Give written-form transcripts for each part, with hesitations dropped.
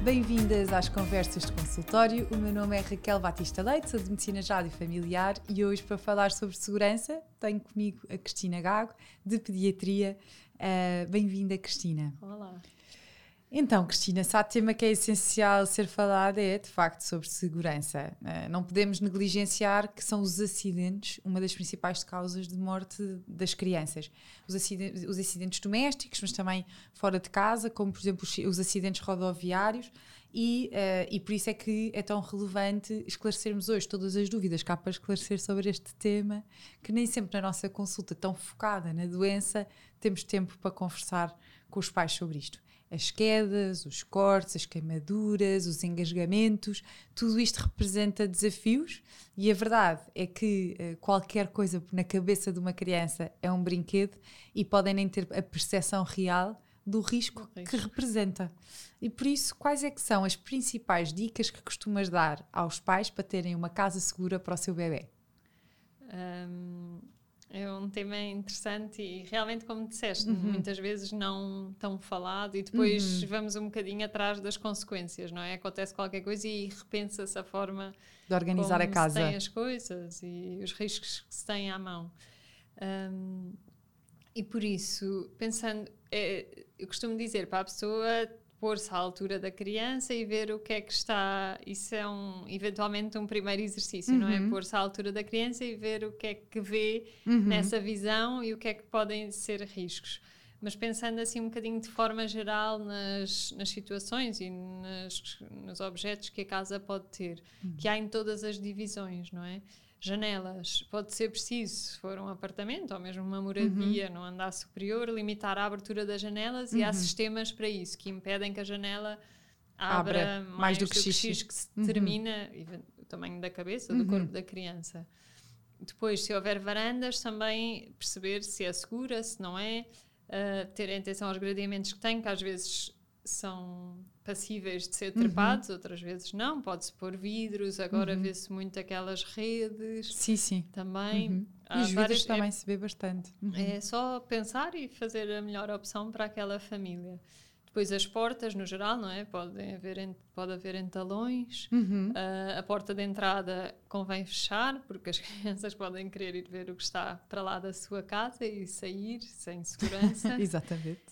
Bem-vindas às Conversas de Consultório. O meu nome é Raquel Batista Leite, sou de Medicina Geral e Familiar e hoje, para falar sobre segurança, tenho comigo a Cristina Gago, de Pediatria. Bem-vinda, Cristina. Olá. Então, Cristina, se há tema que é essencial ser falado é, de facto, sobre segurança. Não podemos negligenciar que são os acidentes uma das principais causas de morte das crianças. Os acidentes domésticos, mas também fora de casa, como, por exemplo, os acidentes rodoviários. E por isso é que é tão relevante esclarecermos hoje todas as dúvidas que há para esclarecer sobre este tema, que nem sempre na nossa consulta tão focada na doença temos tempo para conversar com os pais sobre isto. As quedas, os cortes, as queimaduras, os engasgamentos, tudo isto representa desafios e a verdade é que qualquer coisa na cabeça de uma criança é um brinquedo e podem nem ter a percepção real do risco que representa. E por isso, quais é que são as principais dicas que costumas dar aos pais para terem uma casa segura para o seu bebê? É um tema interessante e realmente, como disseste, muitas vezes não tão falado e depois vamos um bocadinho atrás das consequências, não é? Acontece qualquer coisa e repensa-se a forma de organizar como a casa. se tem as coisas e os riscos que se têm à mão. E por isso, pensando, eu costumo dizer para a pessoa pôr-se à altura da criança e ver o que é que está... Isso é eventualmente um primeiro exercício, não é? Pôr-se à altura da criança e ver o que é que vê nessa visão e o que é que podem ser riscos. Mas pensando assim um bocadinho de forma geral nas situações e nos objetos que a casa pode ter, que há em todas as divisões, não é? Janelas, pode ser preciso, se for um apartamento ou mesmo uma moradia no andar superior, limitar a abertura das janelas e há sistemas para isso, que impedem que a janela abra mais do que X que se determina o tamanho da cabeça, do corpo da criança. Depois, se houver varandas, também perceber se é segura, se não é, ter atenção aos gradeamentos que tem, que às vezes são passíveis de ser trepados, outras vezes não, pode-se pôr vidros, agora vê-se muito aquelas redes. Sim. Também. E os vidros também se vê bastante. É só pensar e fazer a melhor opção para aquela família. Depois as portas, no geral, não é? Pode haver entalões. A porta de entrada convém fechar, porque as crianças podem querer ir ver o que está para lá da sua casa e sair sem segurança. Exatamente.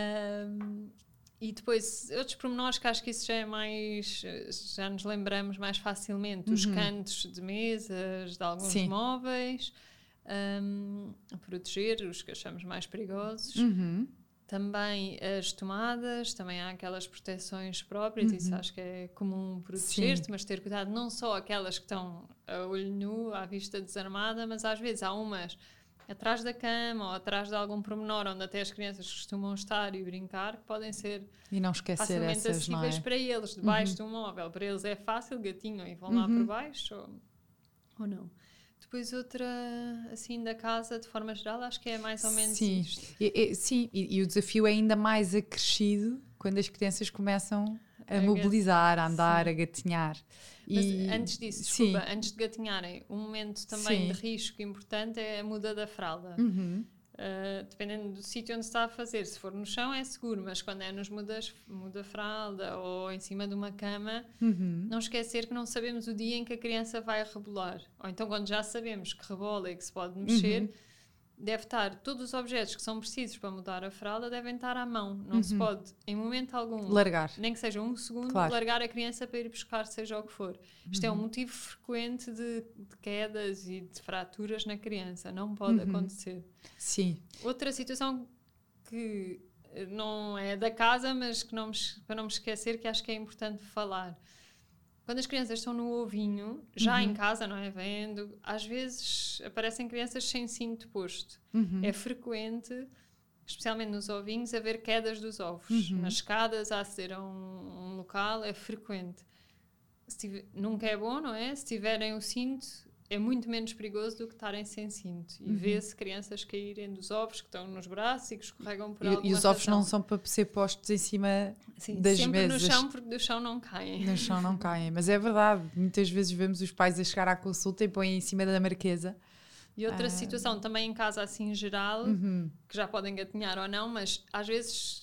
E depois, outros pormenores que acho que isso já é mais... Já nos lembramos mais facilmente. Os cantos de mesas, de alguns móveis. A proteger os que achamos mais perigosos. Também as tomadas. Também há aquelas proteções próprias. Isso acho que é comum proteger-te. Mas ter cuidado, não só aquelas que estão a olho nu, à vista desarmada. Mas às vezes há umas... atrás da cama ou atrás de algum pormenor onde até as crianças costumam estar e brincar, que podem ser e não esquecer facilmente essas, acessíveis não é? para eles, debaixo de um móvel. Para eles é fácil, gatinho, e vão lá por baixo ou não. Depois outra, assim, da casa, de forma geral, acho que é mais ou menos isto. Sim, e o desafio é ainda mais acrescido quando as crianças começam a mobilizar, a andar, a gatinhar. Mas antes disso, desculpa, antes de gatinharem, um momento também de risco importante é a muda da fralda. Dependendo do sítio onde se está a fazer, se for no chão é seguro, mas quando é nos muda a fralda ou em cima de uma cama, não esquecer que não sabemos o dia em que a criança vai rebolar. Ou então quando já sabemos que rebola e que se pode mexer, deve estar, todos os objetos que são precisos para mudar a fralda devem estar à mão. Não se pode, em momento algum, largar, nem que seja um segundo, largar a criança para ir buscar seja o que for. Isto é um motivo frequente de quedas e de fraturas na criança. Não pode acontecer. Sim. Outra situação que não é da casa, mas que para não me esquecer, que acho que é importante falar. Quando as crianças estão no ovinho, já em casa, não é? Vendo, às vezes aparecem crianças sem cinto posto. É frequente, especialmente nos ovinhos, haver quedas dos ovos. Nas escadas, a aceder a um local, é frequente. Nunca é bom, não é? Se tiverem o cinto, é muito menos perigoso do que estarem sem cinto. E vê-se crianças caírem dos ovos que estão nos braços e que escorregam por alguma razão. E os ovos não são para ser postos em cima das sempre mesas. No chão, porque do chão não caem. No chão não caem, mas é verdade. Muitas vezes vemos os pais a chegar à consulta e põem em cima da marquesa. E outra situação também em casa assim em geral, que já podem gatinhar ou não, mas às vezes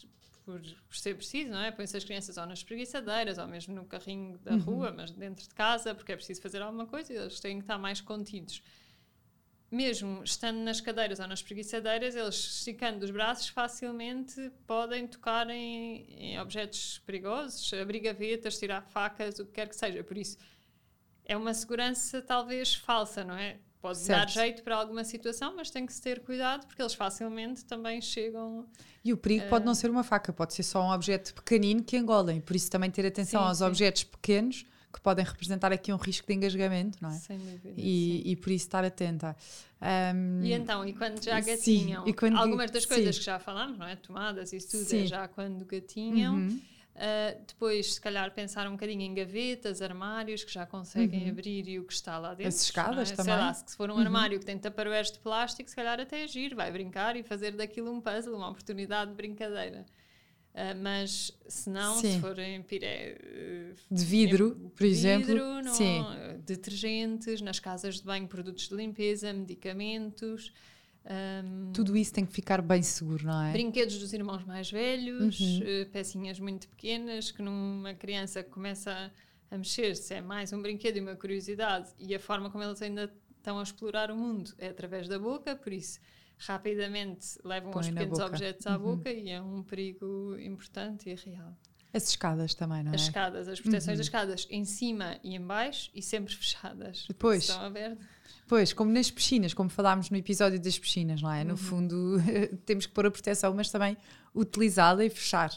por ser preciso, não é? Põe-se as crianças ou nas espreguiçadeiras ou mesmo no carrinho da rua, mas dentro de casa, porque é preciso fazer alguma coisa e eles têm que estar mais contidos. Mesmo estando nas cadeiras ou nas espreguiçadeiras, eles esticando os braços facilmente podem tocar em objetos perigosos, abrir gavetas, tirar facas, o que quer que seja. Por isso, é uma segurança talvez falsa, não é? Pode dar jeito para alguma situação, mas tem que se ter cuidado porque eles facilmente também chegam... E o perigo pode não ser uma faca, pode ser só um objeto pequenino que engolem. Por isso também ter atenção aos objetos pequenos que podem representar aqui um risco de engasgamento, não é? Sem dúvida. E por isso estar atenta. E então, e quando já gatinham, algumas das coisas que já falámos, não é? Tomadas, isso tudo é já quando gatinham. Depois, se calhar, pensar um bocadinho em gavetas, armários que já conseguem abrir e o que está lá dentro. As escadas também. Sei lá, se for um armário que tem tupperwares de plástico, se calhar até agir, vai brincar e fazer daquilo um puzzle, uma oportunidade de brincadeira. Mas se não, se forem de vidro, por exemplo, detergentes, nas casas de banho, produtos de limpeza, medicamentos, tudo isso tem que ficar bem seguro, não é? Brinquedos dos irmãos mais velhos, pecinhas muito pequenas que numa criança que começa a mexer-se é mais um brinquedo e uma curiosidade, e a forma como eles ainda estão a explorar o mundo é através da boca, por isso rapidamente levam os pequenos objetos à boca e é um perigo importante e real. As escadas também, não é? As escadas, as proteções das escadas em cima e em baixo e sempre fechadas. Depois, estão abertas. Pois, como nas piscinas, como falámos no episódio das piscinas, não é? No fundo, temos que pôr a proteção, mas também utilizá-la e fechar.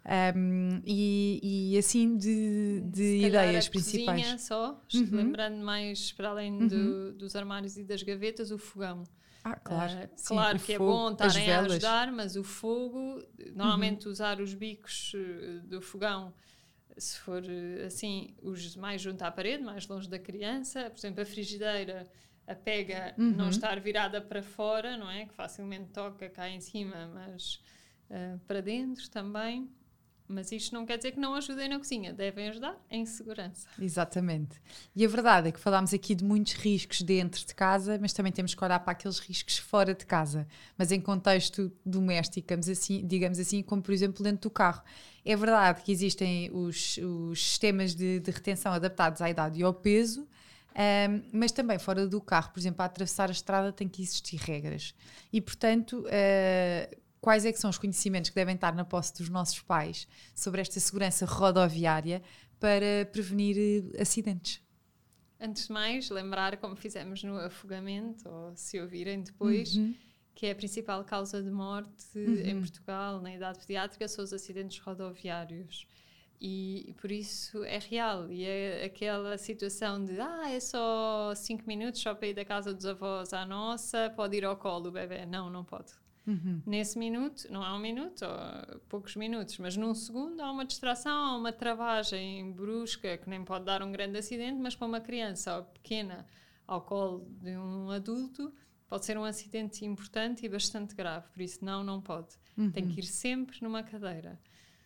E assim de ideias principais. Cozinha só, lembrando mais para além dos armários e das gavetas, o fogão. Claro. Claro que fogo, é bom estarem a ajudar, mas o fogo, normalmente usar os bicos do fogão, se for assim, os mais junto à parede, mais longe da criança. Por exemplo, a frigideira, a pega não estar virada para fora, não é? Que facilmente toca cá em cima, mas para dentro também. Mas isto não quer dizer que não ajudem na cozinha, devem ajudar em segurança. Exatamente. E a verdade é que falámos aqui de muitos riscos dentro de casa, mas também temos que olhar para aqueles riscos fora de casa, mas em contexto doméstico, digamos assim, como por exemplo dentro do carro. É verdade que existem os sistemas de retenção adaptados à idade e ao peso, mas também fora do carro, por exemplo, a atravessar a estrada tem que existir regras. E portanto... quais é que são os conhecimentos que devem estar na posse dos nossos pais sobre esta segurança rodoviária para prevenir acidentes? Antes de mais, lembrar, como fizemos no afogamento, ou se ouvirem depois, que é a principal causa de morte em Portugal, na idade pediátrica, são os acidentes rodoviários. E por isso é real. E é aquela situação de é só 5 minutos, só para ir da casa dos avós à nossa, pode ir ao colo o bebê. Não pode. Nesse minuto, não há um minuto, ou poucos minutos, mas num segundo há uma distração, há uma travagem brusca que nem pode dar um grande acidente, mas para uma criança pequena ao colo de um adulto pode ser um acidente importante e bastante grave, por isso não pode. Tem que ir sempre numa cadeira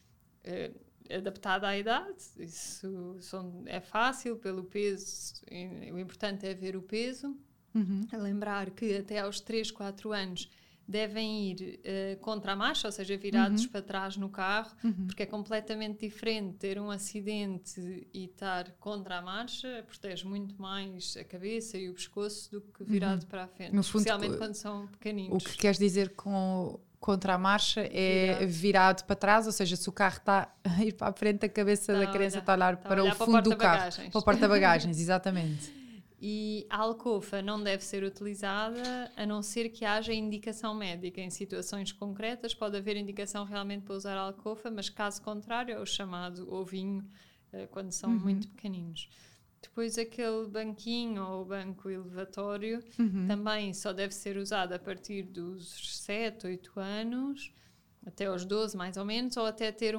adaptada à idade, isso é fácil pelo peso, o importante é ver o peso, lembrar que até aos 3, 4 anos devem ir contra a marcha, ou seja, virados para trás no carro, porque é completamente diferente ter um acidente e estar contra a marcha, protege muito mais a cabeça e o pescoço do que virado para a frente, no especialmente fundo, quando são pequeninos. O que queres dizer com contra a marcha é virado para trás, ou seja, se o carro está a ir para a frente, a cabeça da criança está a olhar para o fundo do carro, para o porta-bagagens, exatamente. E a alcova não deve ser utilizada a não ser que haja indicação médica. Em situações concretas pode haver indicação realmente para usar a alcova, mas caso contrário é o chamado ovinho, quando são muito pequeninos. Depois aquele banquinho ou banco elevatório também só deve ser usado a partir dos 7, 8 anos, até aos 12 mais ou menos, ou até ter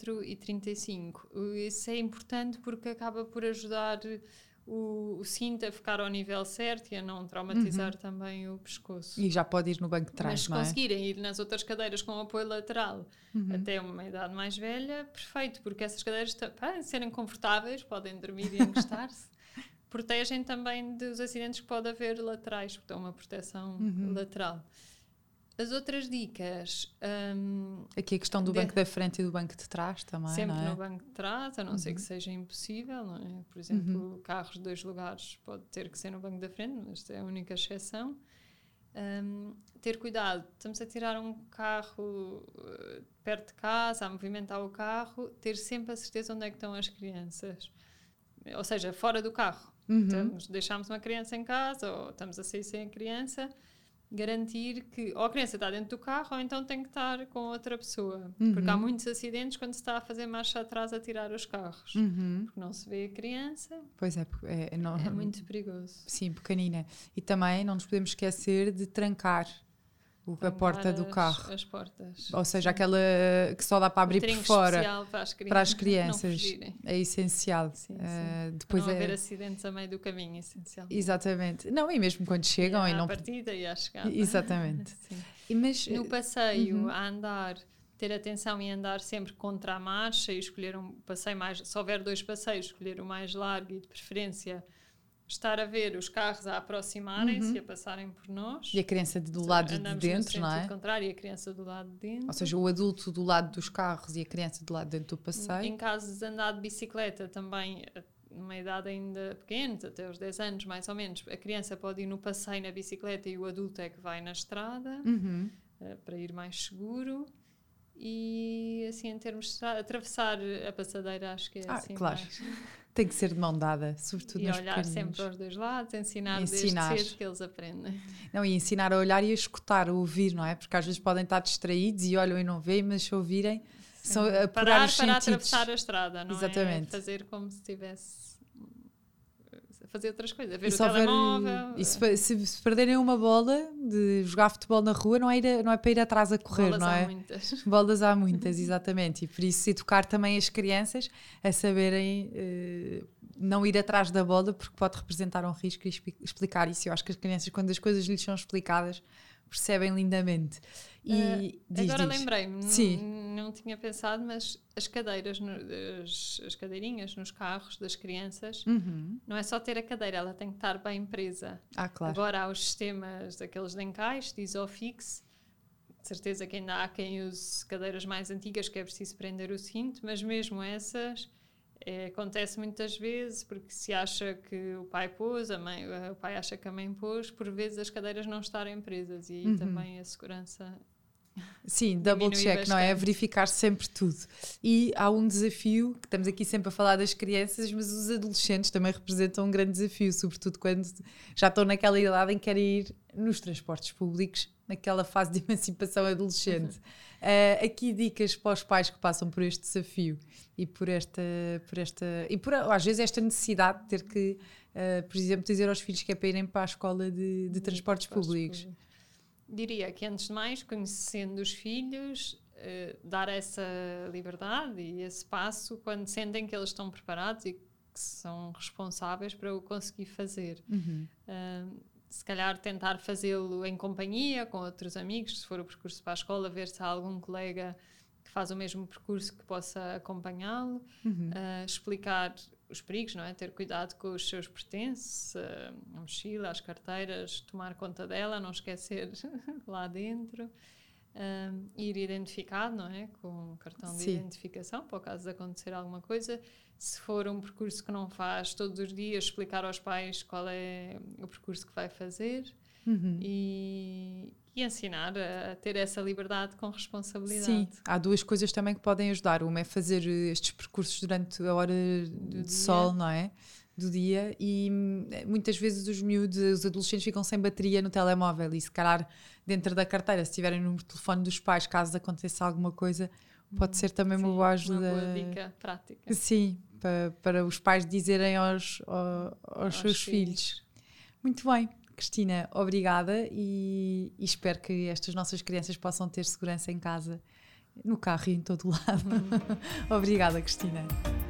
1,35 m. Isso é importante porque acaba por ajudar o cinto a ficar ao nível certo e a não traumatizar também o pescoço. E já pode ir no banco de trás, não é? Mas se conseguirem ir nas outras cadeiras com apoio lateral até uma idade mais velha, perfeito, porque essas cadeiras, para serem confortáveis, podem dormir e encostar-se, protegem também dos acidentes que pode haver laterais, porque dão uma proteção lateral. As outras dicas... aqui a questão do banco da frente e do banco de trás também, sempre não é? no banco de trás, a não ser que seja impossível, não é? Por exemplo, carros de 2 lugares pode ter que ser no banco da frente, mas esta é a única exceção. Ter cuidado, estamos a tirar um carro perto de casa, a movimentar o carro, ter sempre a certeza onde é que estão as crianças. Ou seja, fora do carro. Deixamos uma criança em casa ou estamos a sair sem a criança, garantir que ou a criança está dentro do carro ou então tem que estar com outra pessoa. Porque há muitos acidentes quando se está a fazer marcha atrás a tirar os carros. Porque não se vê a criança. Pois é, é muito perigoso. Sim, pequenina. E também não nos podemos esquecer de trancar a porta do carro. As portas. Ou seja, aquela que só dá para abrir por fora para as crianças. É essencial. Sim, depois para não haver acidentes a meio do caminho, é essencial. Exatamente. Não, e mesmo quando chegam. À partida e à chegada. Exatamente. Sim. Mas, no passeio, a andar, ter atenção e andar sempre contra a marcha e escolher um passeio mais... Se houver 2 passeios, escolher o mais largo e de preferência... estar a ver os carros a aproximarem-se e a passarem por nós. E a criança do lado de dentro, não é? No contrário, e a criança do lado de dentro. Ou seja, o adulto do lado dos carros e a criança do lado de dentro do passeio. Em casos de andar de bicicleta também, numa idade ainda pequena, até os 10 anos mais ou menos, a criança pode ir no passeio na bicicleta e o adulto é que vai na estrada, para ir mais seguro. E assim, em termos de atravessar a passadeira, acho que é assim claro. mais... Tem que ser de mão dada, sobretudo e nos olhar pequeninos. sempre aos 2 lados, ensinar desde cedo que eles aprendem. Não, e ensinar a olhar e a escutar, a ouvir, não é? Porque às vezes podem estar distraídos e olham e não veem, mas se ouvirem, são parar os para sentidos. atravessar a estrada, não Exatamente. é fazer como se estivesse a fazer outras coisas, a ver o telemóvel. E se perderem uma bola de jogar futebol na rua, não é para ir atrás a correr, bolas não é? Há muitas. Bolas há muitas, exatamente. E por isso educar também as crianças a saberem não ir atrás da bola, porque pode representar um risco, e explicar isso. Eu acho que as crianças, quando as coisas lhes são explicadas, percebem lindamente. E agora lembrei-me, não tinha pensado, mas as cadeiras, as cadeirinhas nos carros das crianças, não é só ter a cadeira, ela tem que estar bem presa. Claro. Agora há os sistemas daqueles de encaixe, de Isofix, de certeza que ainda há quem use cadeiras mais antigas que é preciso prender o cinto, mas mesmo essas... acontece muitas vezes porque se acha que o pai pôs, o pai acha que a mãe pôs, por vezes as cadeiras não estarem presas e aí também a segurança... Sim, double check, bastante. Não é? Verificar sempre tudo. E há um desafio, que estamos aqui sempre a falar das crianças, mas os adolescentes também representam um grande desafio, sobretudo quando já estão naquela idade em que querem ir nos transportes públicos, naquela fase de emancipação adolescente. Aqui dicas para os pais que passam por este desafio e por às vezes esta necessidade de ter que, por exemplo, dizer aos filhos que é para irem para a escola de transportes públicos. Diria que antes de mais, conhecendo os filhos, dar essa liberdade e esse passo quando sentem que eles estão preparados e que são responsáveis para o conseguir fazer. Se calhar tentar fazê-lo em companhia, com outros amigos, se for o percurso para a escola, ver se há algum colega que faz o mesmo percurso que possa acompanhá-lo, explicar os perigos, não é? Ter cuidado com os seus pertences, a mochila, as carteiras, tomar conta dela, não esquecer lá dentro, ir identificado, não é? Com um cartão de identificação, para o caso de acontecer alguma coisa. Se for um percurso que não faz todos os dias, explicar aos pais qual é o percurso que vai fazer e ensinar a ter essa liberdade com responsabilidade. Sim, há 2 coisas também que podem ajudar. Uma é fazer estes percursos durante a hora de sol, não é? Do dia, e muitas vezes os adolescentes ficam sem bateria no telemóvel e se calhar dentro da carteira, se tiverem o número de telefone dos pais, caso aconteça alguma coisa, pode ser também uma boa ajuda. Uma boa dica prática. Sim, para os pais dizerem aos seus filhos. Muito bem, Cristina, obrigada e espero que estas nossas crianças possam ter segurança em casa, no carro e em todo lado. Obrigada, Cristina.